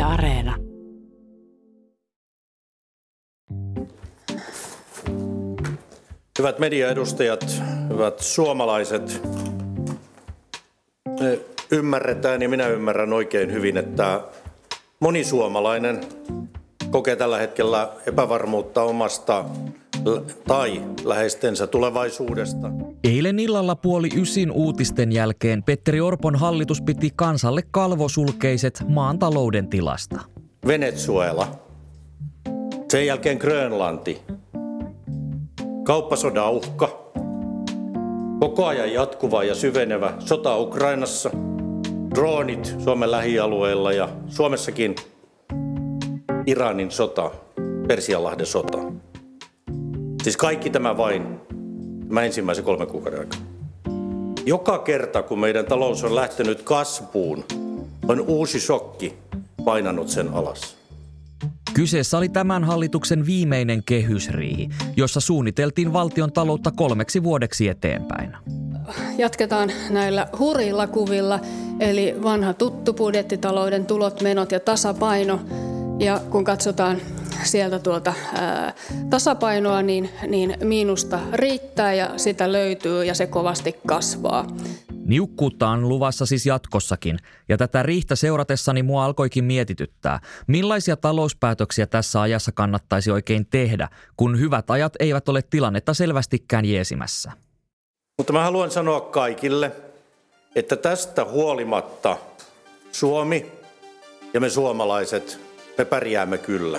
Areena. Hyvät mediaedustajat, hyvät suomalaiset, me ymmärretään ja minä ymmärrän oikein hyvin, että moni suomalainen kokee tällä hetkellä epävarmuutta omasta tai läheistensä tulevaisuudesta. Eilen illalla 8:30 uutisten jälkeen Petteri Orpon hallitus piti kansalle kalvosulkeiset maan talouden tilasta. Venezuela, sen jälkeen Grönlanti, kauppasodan uhka, koko ajan jatkuva ja syvenevä sota Ukrainassa, droonit Suomen lähialueilla ja Suomessakin Iranin sota, Persianlahden sota. Siis kaikki tämä ensimmäisen 3 kuukauden aikana. Joka kerta, kun meidän talous on lähtenyt kasvuun, on uusi shokki painanut sen alas. Kyseessä oli tämän hallituksen viimeinen kehysriihi, jossa suunniteltiin valtion taloutta 3 vuodeksi eteenpäin. Jatketaan näillä hurjilla kuvilla, eli vanha tuttu budjettitalouden tulot, menot ja tasapaino. Ja kun katsotaan sieltä tasapainoa, niin miinusta riittää ja sitä löytyy ja se kovasti kasvaa. Niukkuutta on luvassa siis jatkossakin, ja tätä riihtä seuratessani mua alkoikin mietityttää, millaisia talouspäätöksiä tässä ajassa kannattaisi oikein tehdä, kun hyvät ajat eivät ole tilannetta selvästikään jeesimässä. Mutta mä haluan sanoa kaikille, että tästä huolimatta Suomi ja me suomalaiset, me pärjäämme kyllä.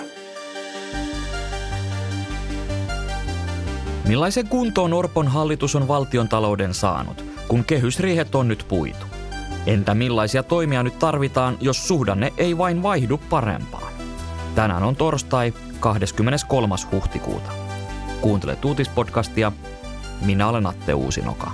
Millaisen kuntoon Orpon hallitus on valtiontalouden saanut, kun kehysriihet on nyt puitu? Entä millaisia toimia nyt tarvitaan, jos suhdanne ei vain vaihdu parempaan? Tänään on torstai 23. huhtikuuta. Kuuntelet uutispodcastia. Minä olen Atte Uusinoka.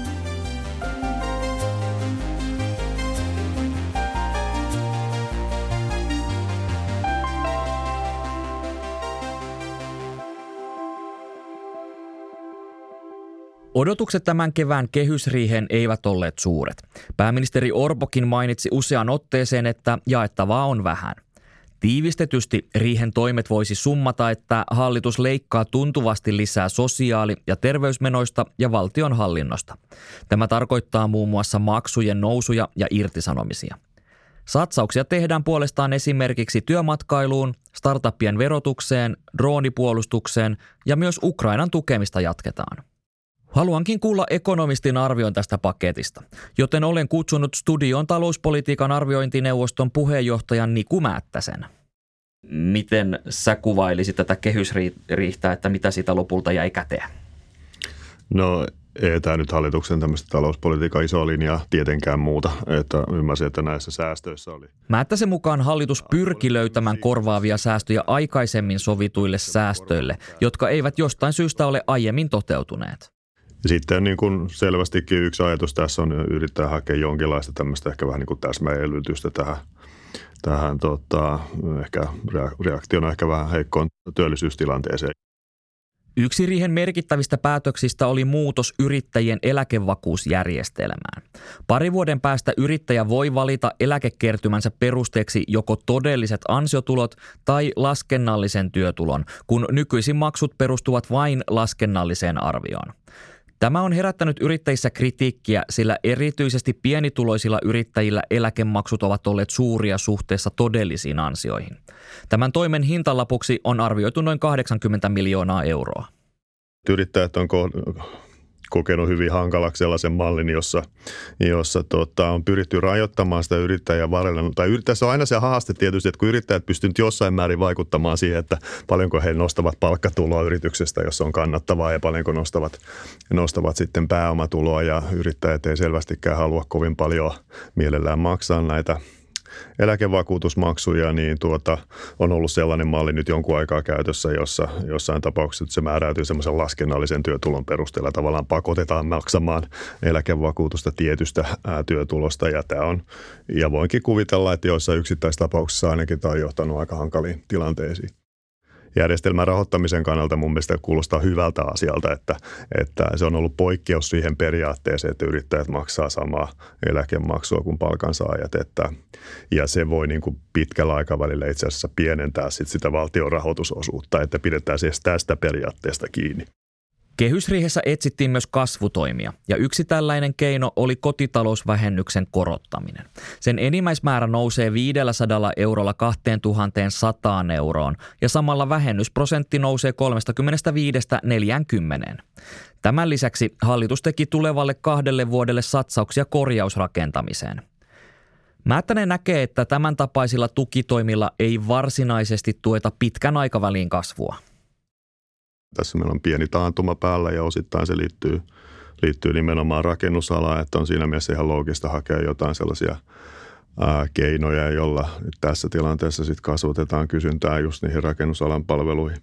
Odotukset tämän kevään kehysriiheen eivät olleet suuret. Pääministeri Orpokin mainitsi useaan otteeseen, että jaettavaa on vähän. Tiivistetysti riihen toimet voisi summata, että hallitus leikkaa tuntuvasti lisää sosiaali- ja terveysmenoista ja valtionhallinnosta. Tämä tarkoittaa muun muassa maksujen nousuja ja irtisanomisia. Satsauksia tehdään puolestaan esimerkiksi työmatkailuun, startuppien verotukseen, droonipuolustukseen ja myös Ukrainan tukemista jatketaan. Haluankin kuulla ekonomistin arvion tästä paketista, joten olen kutsunut studioon talouspolitiikan arviointineuvoston puheenjohtajan Niku Määttäsen. Miten sä kuvailisit tätä kehysriihtä, että mitä siitä lopulta jäi käteen? No ei tämä nyt hallituksen tämmöistä talouspolitiikan isoa linjaa tietenkään muuta, että ymmärsin, että näissä säästöissä oli. Määttäsen mukaan hallitus pyrki löytämään korvaavia säästöjä aikaisemmin sovituille säästöille, jotka eivät jostain syystä ole aiemmin toteutuneet. Sitten niin kuin selvästikin yksi ajatus tässä on yrittää hakea jonkinlaista tämmöistä ehkä vähän niin kuin täsmäelvytystä tähän ehkä reaktiona ehkä vähän heikkoon työllisyystilanteeseen. Yksi riihen merkittävistä päätöksistä oli muutos yrittäjien eläkevakuusjärjestelmään. 2 vuoden päästä yrittäjä voi valita eläkekertymänsä perusteeksi joko todelliset ansiotulot tai laskennallisen työtulon, kun nykyisin maksut perustuvat vain laskennalliseen arvioon. Tämä on herättänyt yrittäjissä kritiikkiä, sillä erityisesti pienituloisilla yrittäjillä eläkemaksut ovat olleet suuria suhteessa todellisiin ansioihin. Tämän toimen hintalapuksi on arvioitu noin 80 miljoonaa euroa. Yrittäjät on kokenut hyvin hankalaksi sellaisen mallin, jossa on pyritty rajoittamaan sitä yrittäjän varrella. Tai tässä on aina se haaste tietysti, että kun yrittäjät pystyvät jossain määrin vaikuttamaan siihen, että paljonko he nostavat palkkatuloa yrityksestä, jos on kannattavaa ja paljonko nostavat sitten pääomatuloa ja yrittäjät ei selvästikään halua kovin paljon mielellään maksaa näitä eläkevakuutusmaksuja, niin on ollut sellainen malli nyt jonkun aikaa käytössä, jossa jossain tapauksessa se määräytyy semmoisen laskennallisen työtulon perusteella. Tavallaan pakotetaan maksamaan eläkevakuutusta tietystä työtulosta ja voinkin kuvitella, että joissain yksittäistapauksissa ainakin tämä on johtanut aika hankaliin tilanteisiin. järjestelmän rahoittamisen kannalta mun mielestä kuulostaa hyvältä asialta, että se on ollut poikkeus siihen periaatteeseen, että yrittäjät maksaa samaa eläkemaksua kuin palkansaajat. Ja se voi niin kuin pitkällä aikavälillä itse asiassa pienentää sitä valtion rahoitusosuutta, että pidetään siis tästä periaatteesta kiinni. Kehysriihessä etsittiin myös kasvutoimia, ja yksi tällainen keino oli kotitalousvähennyksen korottaminen. Sen enimmäismäärä nousee 500 eurolla 2100 euroon, ja samalla vähennysprosentti nousee 35–40. Tämän lisäksi hallitus teki tulevalle 2 vuodelle satsauksia korjausrakentamiseen. Määttänen näkee, että tämän tapaisilla tukitoimilla ei varsinaisesti tueta pitkän aikavälin kasvua. Tässä meillä on pieni taantuma päällä ja osittain se liittyy nimenomaan rakennusalaan, että on siinä mielessä ihan loogista hakea jotain sellaisia keinoja, jolla nyt tässä tilanteessa sitten kasvatetaan kysyntää just niihin rakennusalan palveluihin.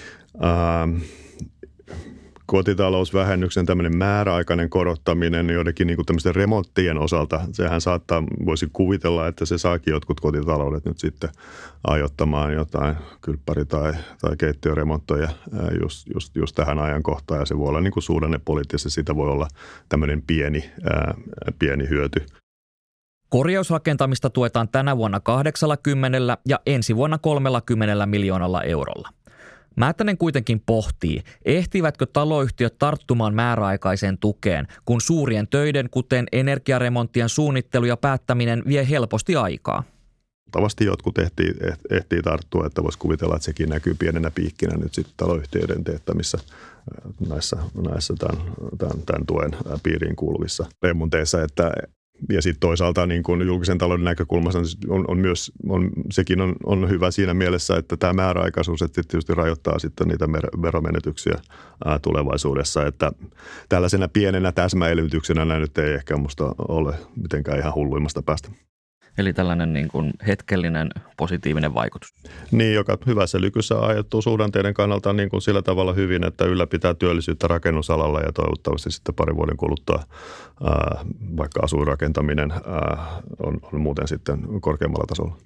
Kotitalousvähennyksen tämmöinen määräaikainen korottaminen joidenkin niin kuin tämmöisten remonttien osalta, sehän voisi kuvitella, että se saakin jotkut kotitaloudet nyt sitten ajoittamaan jotain kylppäri- tai keittiöremontteja just tähän ajankohtaan, ja se voi olla niin kuin suhdannepoliittisesti, siitä voi olla tämmöinen pieni hyöty. Korjausrakentamista tuetaan tänä vuonna 80 ja ensi vuonna 30 miljoonalla eurolla. Määttänen kuitenkin pohtii, ehtivätkö taloyhtiöt tarttumaan määräaikaiseen tukeen, kun suurien töiden, kuten energiaremonttien suunnittelu ja päättäminen vie helposti aikaa. Tavasti jotkut ehtii tarttua, että voisi kuvitella, että sekin näkyy pienenä piikkinä nyt sitten taloyhtiöiden teettämissä näissä tämän tuen piiriin kuuluvissa remonteissa, ja sitten toisaalta niin kuin julkisen talouden näkökulmasta sekin on hyvä siinä mielessä, että tämä määräaikaisuus tietysti rajoittaa sitten niitä veromenetyksiä tulevaisuudessa. Että tällaisena pienenä täsmäelvytyksenä nämä nyt ei ehkä musta ole mitenkään ihan hulluimmasta päästä. Eli tällainen niin kuin hetkellinen positiivinen vaikutus. Niin, joka hyvässä lykyssä ajettuu suhdanteiden kannalta niin kuin sillä tavalla hyvin, että ylläpitää työllisyyttä rakennusalalla ja toivottavasti sitten parin vuoden kuluttua vaikka asuinrakentaminen on muuten sitten korkeammalla tasolla.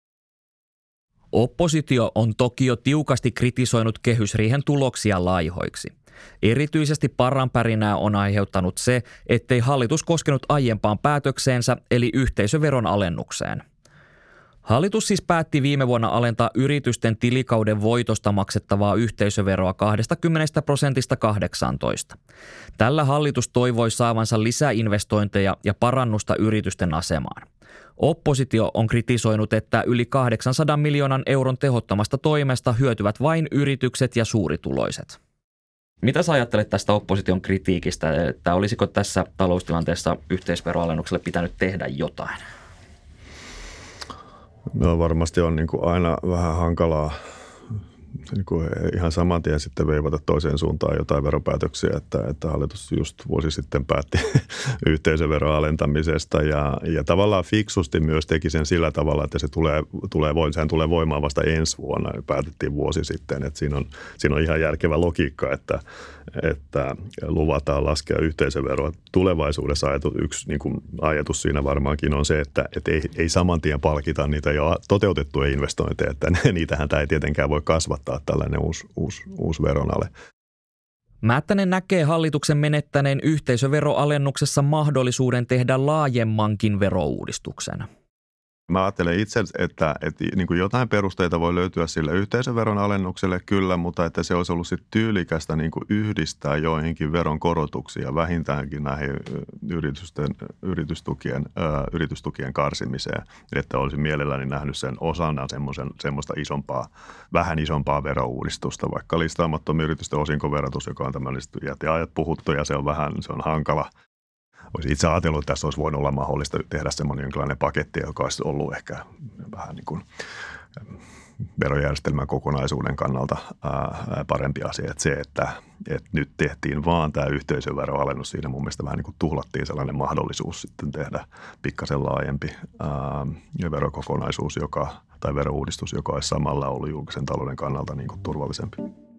Oppositio on toki jo tiukasti kritisoinut kehysriihen tuloksia laihoiksi. Erityisesti parranpärinää on aiheuttanut se, ettei hallitus koskenut aiempaan päätökseensä eli yhteisöveron alennukseen. Hallitus siis päätti viime vuonna alentaa yritysten tilikauden voitosta maksettavaa yhteisöveroa 20% 18%. Tällä hallitus toivoi saavansa lisäinvestointeja ja parannusta yritysten asemaan. Oppositio on kritisoinut, että yli 800 miljoonan euron tehottomasta toimesta hyötyvät vain yritykset ja suurituloiset. Mitä sä ajattelet tästä opposition kritiikistä, että olisiko tässä taloustilanteessa yhteisveroalennukselle pitänyt tehdä jotain? No varmasti on niin kuin aina vähän hankalaa niin kuin ihan saman tien sitten veivata toiseen suuntaan jotain veropäätöksiä, että hallitus just vuosi sitten päätti yhteisöveron alentamisesta ja tavallaan fiksusti myös teki sen sillä tavalla, että sehän tulee voimaan vasta ensi vuonna. Päätettiin vuosi sitten, että siinä on ihan järkevä logiikka, että luvataan laskea yhteisöveroa. Tulevaisuudessa yksi niin kuin ajatus siinä varmaankin on se, että ei saman tien palkita niitä jo toteutettuja investointeja, että niitähän tämä ei tietenkään voi kasvattaa tällainen uusi veronale. Määttänen näkee hallituksen menettäneen yhteisöveroalennuksessa mahdollisuuden tehdä laajemmankin verouudistuksen. Mä ajattelen itse, että niin kuin jotain perusteita voi löytyä sille yhteisöveron alennukselle kyllä, mutta että se olisi ollut sitten tyylikästä niin kuin yhdistää joihinkin veronkorotuksia vähintäänkin näihin yritystukien karsimiseen. Että olisin mielelläni nähnyt sen osana semmoista vähän isompaa verouudistusta, vaikka listaamattomien yritysten osinkoverotus, joka on tämmöistä jäteajat puhuttu ja se on hankala. Olisi itse ajatellut, että tässä olisi voinut olla mahdollista tehdä semmoinen jonkinlainen paketti, joka olisi ollut ehkä vähän niin kuin verojärjestelmän kokonaisuuden kannalta parempi asia. Että se, että nyt tehtiin vaan tämä yhteisöveroalennus, siinä mun mielestä vähän niin kuin tuhlattiin sellainen mahdollisuus sitten tehdä pikkasen laajempi verokokonaisuus, tai verouudistus, joka olisi samalla ollut julkisen talouden kannalta niin kuin turvallisempi.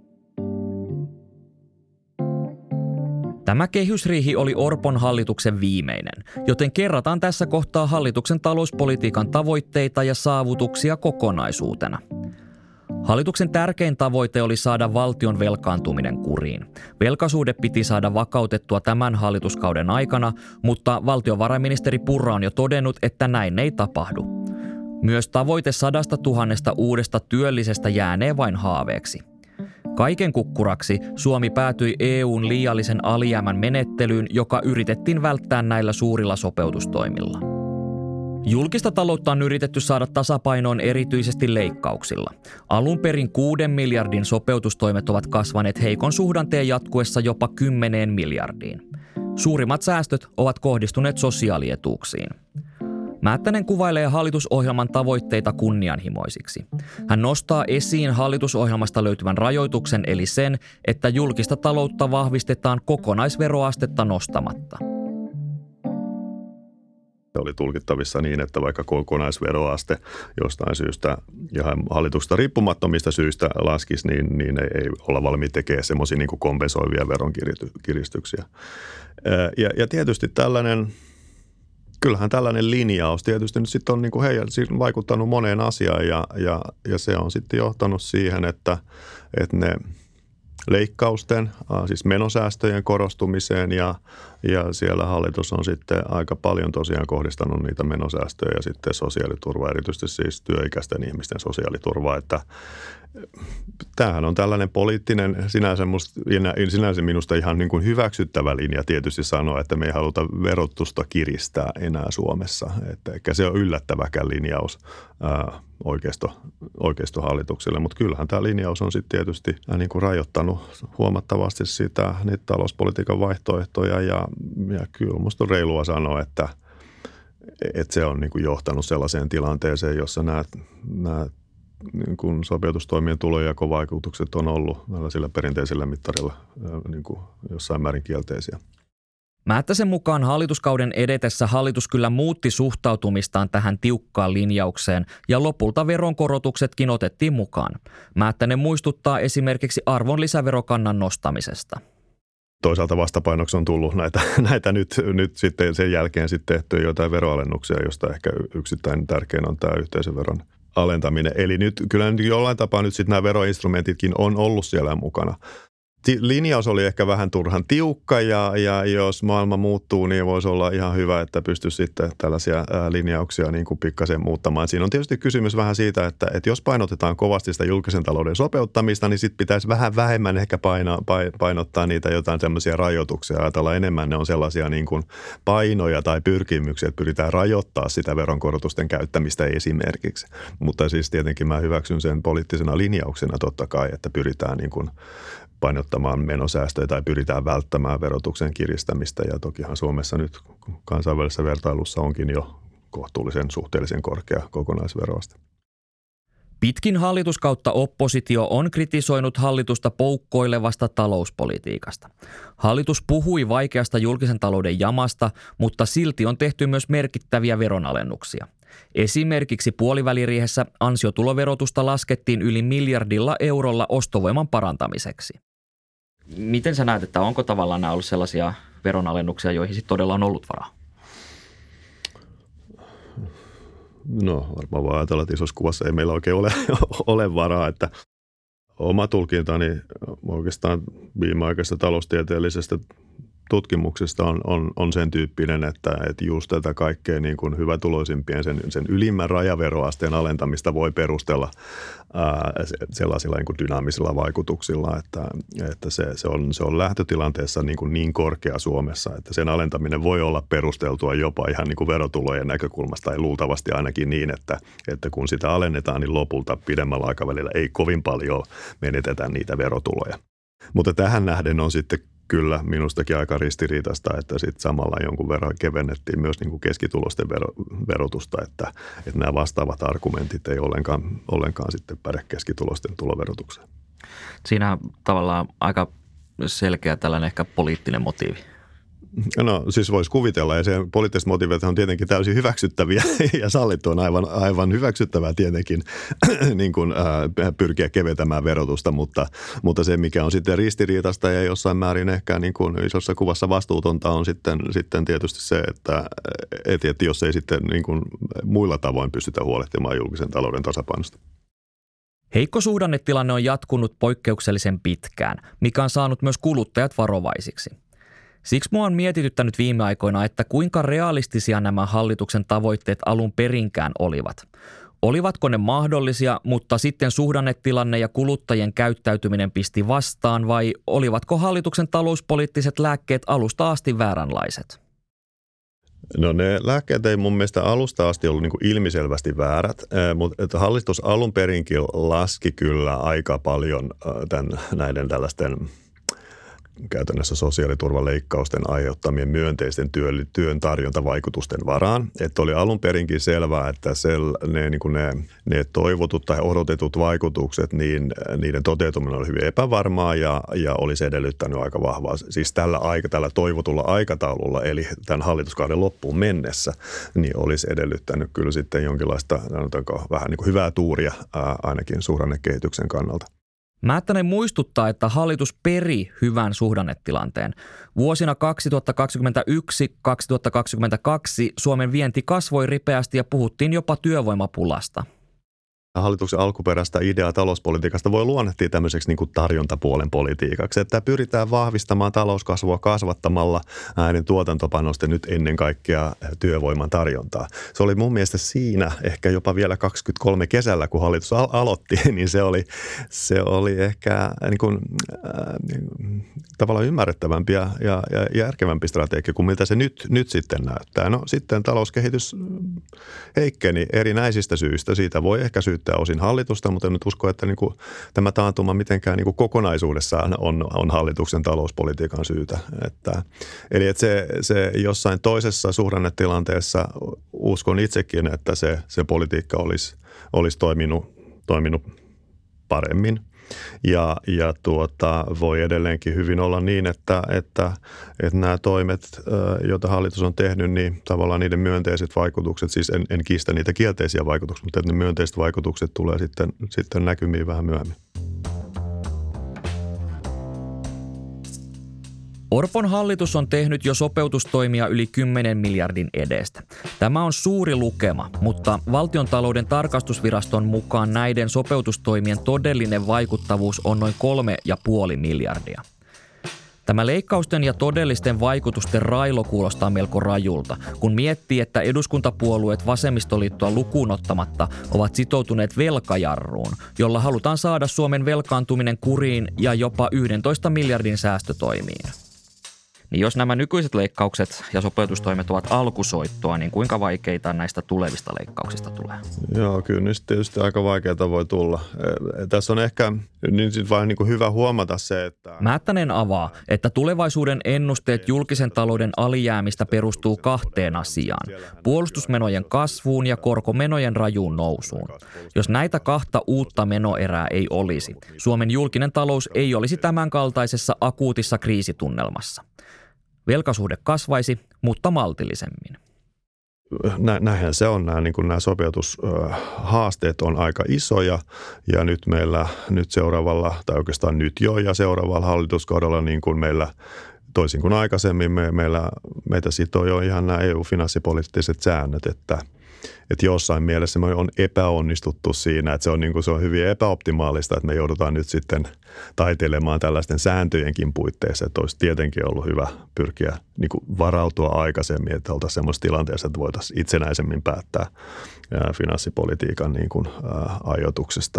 Tämä kehysriihi oli Orpon hallituksen viimeinen, joten kerrataan tässä kohtaa hallituksen talouspolitiikan tavoitteita ja saavutuksia kokonaisuutena. Hallituksen tärkein tavoite oli saada valtion velkaantuminen kuriin. Velkasuhde piti saada vakautettua tämän hallituskauden aikana, mutta valtiovarainministeri Purra on jo todennut, että näin ei tapahdu. Myös tavoite 100 000 uudesta työllisestä jäänee vain haaveeksi. Kaiken kukkuraksi Suomi päätyi EU:n liiallisen alijäämän menettelyyn, joka yritettiin välttää näillä suurilla sopeutustoimilla. Julkista taloutta on yritetty saada tasapainoon erityisesti leikkauksilla. Alun perin 6 miljardin sopeutustoimet ovat kasvaneet heikon suhdanteen jatkuessa jopa 10 miljardiin. Suurimmat säästöt ovat kohdistuneet sosiaalietuuksiin. Määttänen kuvailee hallitusohjelman tavoitteita kunnianhimoisiksi. Hän nostaa esiin hallitusohjelmasta löytyvän rajoituksen eli sen, että julkista taloutta vahvistetaan kokonaisveroastetta nostamatta. Se oli tulkittavissa niin, että vaikka kokonaisveroaste jostain syystä ja hallituksesta riippumattomista syistä laskisi, niin ei olla valmiit tekemään semmoisia niin kuin kompensoivia veronkiristyksiä. Ja tietysti kyllähän tällainen linjaus tietysti nyt sitten on niin kuin vaikuttanut moneen asiaan ja se on sitten johtanut siihen, että ne leikkausten, siis menosäästöjen korostumiseen ja siellä hallitus on sitten aika paljon tosiaan kohdistanut niitä menosäästöjä ja sitten sosiaaliturvaa, erityisesti siis työikäisten ihmisten sosiaaliturvaa, että tämähän on tällainen poliittinen, sinänsä minusta ihan niin kuin hyväksyttävä linja tietysti sanoa, että me ei haluta verotusta kiristää enää Suomessa. Että eikä se ole yllättäväkään linjaus oikeistohallitukselle, mutta kyllähän tämä linjaus on sitten tietysti niin kuin rajoittanut huomattavasti niitä talouspolitiikan vaihtoehtoja ja kyllä musta on reilua sanoa, että se on niin kuin johtanut sellaiseen tilanteeseen, jossa nämä niin kuin sopeutustoimien tulonjakovaikutukset on ollut tällaisilla perinteisillä mittarilla niin kuin jossain määrin kielteisiä. Määttäsen mukaan hallituskauden edetessä hallitus kyllä muutti suhtautumistaan tähän tiukkaan linjaukseen ja lopulta veronkorotuksetkin otettiin mukaan. Määttänen muistuttaa esimerkiksi arvonlisäverokannan nostamisesta. Toisaalta vastapainoksi on tullut näitä nyt sitten sen jälkeen sitten tehtyä jotain veroalennuksia, josta ehkä yksittäin tärkein on tämä yhteisöveron alentaminen. Eli nyt kyllä nyt jollain tapaa nyt sitten nämä veroinstrumentitkin on ollut siellä mukana. Linjaus oli ehkä vähän turhan tiukka ja jos maailma muuttuu, niin voisi olla ihan hyvä, että pystyisi sitten tällaisia linjauksia niin kuin pikkasen muuttamaan. Siinä on tietysti kysymys vähän siitä, että jos painotetaan kovasti sitä julkisen talouden sopeuttamista, niin sitten pitäisi vähän vähemmän ehkä painottaa niitä jotain sellaisia rajoituksia. Ajatella enemmän ne on sellaisia niin kuin painoja tai pyrkimyksiä, että pyritään rajoittaa sitä veronkorotusten käyttämistä esimerkiksi. Mutta siis tietenkin mä hyväksyn sen poliittisena linjauksena totta kai, että pyritään niin kuin painottamaan menosäästöjä tai pyritään välttämään verotuksen kiristämistä. Ja tokihan Suomessa nyt kansainvälisessä vertailussa onkin jo kohtuullisen suhteellisen korkea kokonaisveroaste. Pitkin hallituskautta oppositio on kritisoinut hallitusta poukkoilevasta talouspolitiikasta. Hallitus puhui vaikeasta julkisen talouden jamasta, mutta silti on tehty myös merkittäviä veronalennuksia. Esimerkiksi puoliväliriihessä ansiotuloverotusta laskettiin yli 1 miljardilla eurolla ostovoiman parantamiseksi. Miten sä näet, että onko tavallaan nämä ollut sellaisia veronalennuksia, joihin sitten todella on ollut varaa? No varmaan vaan ajatella, että isossa kuvassa ei meillä oikein ole varaa, että oma tulkintani oikeastaan viimeaikaisesta taloustieteellisestä tutkimuksesta on sen tyyppinen, että just tätä kaikkea niin kuin hyvätuloisimpien sen ylimmän rajaveroasteen alentamista voi perustella sellaisilla niin kuin dynaamisilla vaikutuksilla, että se on lähtötilanteessa niin korkea Suomessa, että sen alentaminen voi olla perusteltua jopa ihan niin kuin verotulojen näkökulmasta tai luultavasti ainakin niin, että kun sitä alennetaan, niin lopulta pidemmällä aikavälillä ei kovin paljon menetetä niitä verotuloja. Mutta tähän nähden on sitten kyllä minustakin aika ristiriitaista, että sitten samalla jonkun verran kevennettiin myös niin kuin keskitulosten verotusta, että nämä vastaavat argumentit ei ollenkaan sitten päde keskitulosten tuloverotukseen. Siinä on tavallaan aika selkeä tällainen ehkä poliittinen motiivi. No siis voisi kuvitella ja se poliittiset motiivit on tietenkin täysin hyväksyttäviä ja sallittu on aivan hyväksyttävää tietenkin niin kuin, pyrkiä keventämään verotusta, mutta se mikä on sitten ristiriitasta ja jossain määrin ehkä niin kuin isossa kuvassa vastuutonta on sitten tietysti se, että jos ei sitten niin kuin muilla tavoin pystytä huolehtimaan julkisen talouden tasapainosta. Heikko suhdannetilanne on jatkunut poikkeuksellisen pitkään, mikä on saanut myös kuluttajat varovaisiksi. Siksi mua on mietityttänyt viime aikoina, että kuinka realistisia nämä hallituksen tavoitteet alun perinkään olivat. Olivatko ne mahdollisia, mutta sitten suhdannetilanne ja kuluttajien käyttäytyminen pisti vastaan, vai olivatko hallituksen talouspoliittiset lääkkeet alusta asti vääränlaiset? No ne lääkkeet ei mun mielestä alusta asti ollut niin kuin ilmiselvästi väärät, mutta hallitus alun perinkin laski kyllä aika paljon näiden tällaisten käytännössä sosiaaliturvaleikkausten aiheuttamien myönteisten työn tarjontavaikutusten varaan. Että oli alun perinkin selvää, että ne toivotut tai odotetut vaikutukset, niin niiden toteutuminen oli hyvin epävarmaa ja olisi edellyttänyt aika vahvaa. Siis tällä toivotulla aikataululla, eli tämän hallituskauden loppuun mennessä, niin olisi edellyttänyt kyllä sitten jonkinlaista vähän niin kuin hyvää tuuria ainakin suhdannekehityksen kannalta. Määttänen muistuttaa, että hallitus peri hyvän suhdannetilanteen. Vuosina 2021-2022 Suomen vienti kasvoi ripeästi ja puhuttiin jopa työvoimapulasta. Hallituksen alkuperäistä ideaa talouspolitiikasta voi luonnehtia tämmöiseksi niin kuin tarjontapuolen politiikaksi, että pyritään vahvistamaan talouskasvua kasvattamalla näiden tuotantopanosten nyt ennen kaikkea työvoiman tarjontaa. Se oli mun mielestä siinä ehkä jopa vielä 23 kesällä, kun hallitus aloitti, niin se oli ehkä niin kuin, tavallaan ymmärrettävämpi ja järkevämpi strategia kuin miltä se nyt sitten näyttää. No sitten talouskehitys heikkeni erinäisistä syistä. Siitä voi ehkä syyttää osin hallitusta, mutta en nyt usko, että niin kuin tämä taantuma mitenkään niin kuin kokonaisuudessaan on hallituksen talouspolitiikan syytä. Eli että se jossain toisessa suhdannetilanteessa uskon itsekin, että se politiikka olisi toiminut paremmin. Ja voi edelleenkin hyvin olla niin, että nämä toimet, joita hallitus on tehnyt, niin tavallaan niiden myönteiset vaikutukset, siis en kiistä niitä kielteisiä vaikutuksia, mutta ne myönteiset vaikutukset tulee sitten näkymiin vähän myöhemmin. Orpon hallitus on tehnyt jo sopeutustoimia yli 10 miljardin edestä. Tämä on suuri lukema, mutta Valtiontalouden tarkastusviraston mukaan näiden sopeutustoimien todellinen vaikuttavuus on noin 3,5 miljardia. Tämä leikkausten ja todellisten vaikutusten railo kuulostaa melko rajulta, kun miettii, että eduskuntapuolueet vasemmistoliittoa lukuun ottamatta ovat sitoutuneet velkajarruun, jolla halutaan saada Suomen velkaantuminen kuriin ja jopa 11 miljardin säästötoimiin. Niin jos nämä nykyiset leikkaukset ja sopeutustoimet ovat alkusoittoa, niin kuinka vaikeita näistä tulevista leikkauksista tulee? Joo, kyllä niistä tietysti aika vaikeita voi tulla. Tässä on ehkä nyt vain niin kuin hyvä huomata se, että... Määttänen avaa, että tulevaisuuden ennusteet julkisen talouden alijäämistä perustuu 2 asiaan. Puolustusmenojen kasvuun ja korkomenojen rajuun nousuun. Jos näitä 2 uutta menoerää ei olisi, Suomen julkinen talous ei olisi tämänkaltaisessa akuutissa kriisitunnelmassa. Velkasuhde kasvaisi, mutta maltillisemmin. Näinhän se on. Nämä sopeutushaasteet on aika isoja ja nyt seuraavalla, tai oikeastaan nyt jo ja seuraavalla hallituskaudella niin kuin meillä toisin kuin aikaisemmin meitä sitoo jo ihan nämä EU-finanssipoliittiset säännöt, että jossain mielessä me on epäonnistuttu siinä, että se on hyvin epäoptimaalista, että me joudutaan nyt sitten taiteilemaan tällaisten sääntöjenkin puitteissa, että olisi tietenkin ollut hyvä pyrkiä niin kuin varautua aikaisemmin, että oltaisiin semmoisessa tilanteessa, että voitaisiin itsenäisemmin päättää finanssipolitiikan niin kuin ajoituksesta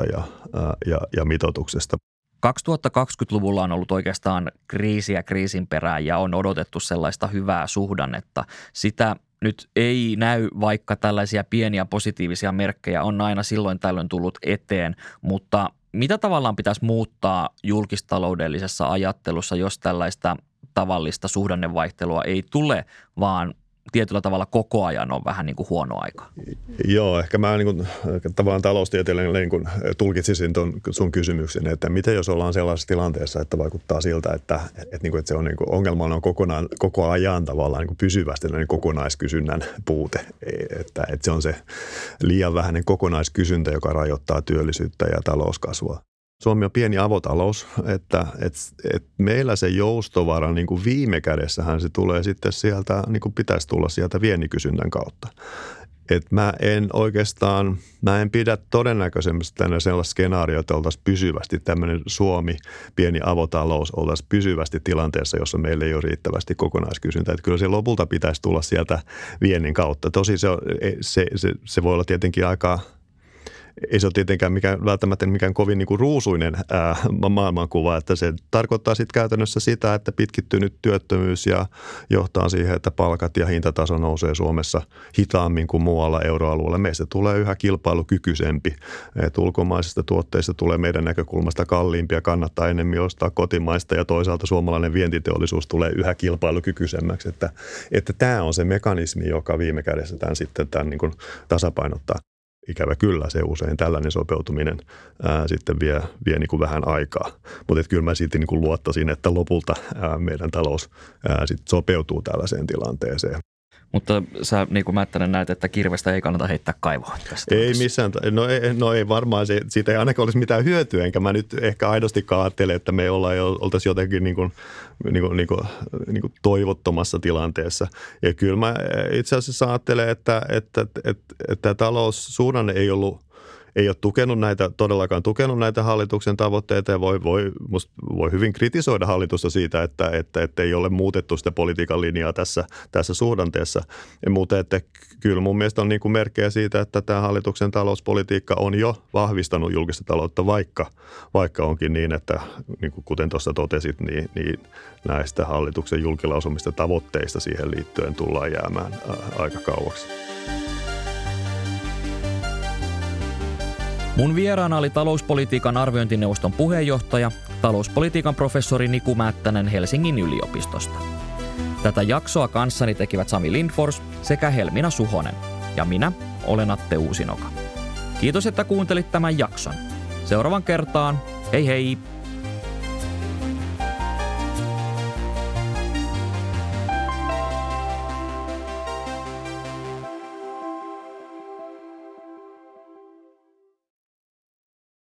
ja mitoituksesta. 2020-luvulla on ollut oikeastaan kriisiä kriisin perään ja on odotettu sellaista hyvää suhdannetta. Sitä nyt ei näy, vaikka tällaisia pieniä positiivisia merkkejä on aina silloin tällöin tullut eteen, mutta mitä tavallaan pitäisi muuttaa julkistaloudellisessa ajattelussa, jos tällaista tavallista suhdannevaihtelua ei tule, vaan tietyllä tavalla koko ajan on vähän niin kuin huono aika? Joo, ehkä mä niin kuin, tavallaan taloustieteilijänä niin kuin tulkitsisin ton sun kysymyksen, että miten jos ollaan sellaisessa tilanteessa, että vaikuttaa siltä, että se on niin kuin, ongelma on koko ajan tavallaan niin kuin pysyvästi kokonaiskysynnän puute, että se on se liian vähäinen kokonaiskysyntä, joka rajoittaa työllisyyttä ja talouskasvua. Suomi on pieni avotalous, että meillä se joustovara niin kuin viime kädessähän se tulee sitten sieltä, niin kuin pitäisi tulla sieltä viennikysynnän kautta. Mä en pidä todennäköisemmin sellaista skenaarioa, että oltaisiin pysyvästi tämmöinen Suomi, pieni avotalous, oltaisiin pysyvästi tilanteessa, jossa meillä ei ole riittävästi kokonaiskysyntää. Että kyllä se lopulta pitäisi tulla sieltä viennin kautta. Tosi se voi olla tietenkin aika... Ei se ole tietenkään välttämättä mikään kovin niin kuin ruusuinen maailmankuva, että se tarkoittaa sitten käytännössä sitä, että pitkittynyt työttömyys ja johtaa siihen, että palkat ja hintataso nousee Suomessa hitaammin kuin muualla euroalueella. Meistä tulee yhä kilpailukykyisempi, että ulkomaisista tuotteista tulee meidän näkökulmasta kalliimpia, kannattaa enemmän ostaa kotimaista ja toisaalta suomalainen vientiteollisuus tulee yhä kilpailukykyisemmäksi, että tämä on se mekanismi, joka viime kädessä tämän niin kuin tasapainottaa. Ikävä kyllä se usein tällainen sopeutuminen sitten vie niin kuin vähän aikaa. Mutta kyllä mä sitten niin kuin luottaisin, että lopulta meidän talous sitten sopeutuu tällaiseen tilanteeseen. Mutta sä niin kuin Mättänen näet, että kirvestä ei kannata heittää kaivoon. Ei missään. No ei varmaan. Siitä ei ainakaan olisi mitään hyötyä, enkä mä nyt ehkä aidostikaan ajattele, että me oltaisiin jotenkin niin kuin toivottomassa tilanteessa. Ja kyllä mä itse asiassa ajattelen, että taloussuhdanne ei ole todellakaan tukenut näitä hallituksen tavoitteita ja voi hyvin kritisoida hallitusta siitä, että ei ole muutettu sitä politiikan linjaa tässä suhdanteessa. Mutta että kyllä mun mielestä on niin kuin merkkejä siitä, että tämä hallituksen talouspolitiikka on jo vahvistanut julkista taloutta, vaikka onkin niin, että niin kuin kuten tuossa totesit, niin näistä hallituksen julkilausumista tavoitteista siihen liittyen tullaan jäämään aika kauaksi. Mun vieraana oli talouspolitiikan arviointineuvoston puheenjohtaja, talouspolitiikan professori Niku Mättänen Helsingin yliopistosta. Tätä jaksoa kanssani tekivät Sami Lindfors sekä Helmina Suhonen. Ja minä olen Atte Uusinoka. Kiitos, että kuuntelit tämän jakson. Seuraavan kertaan. Hei hei!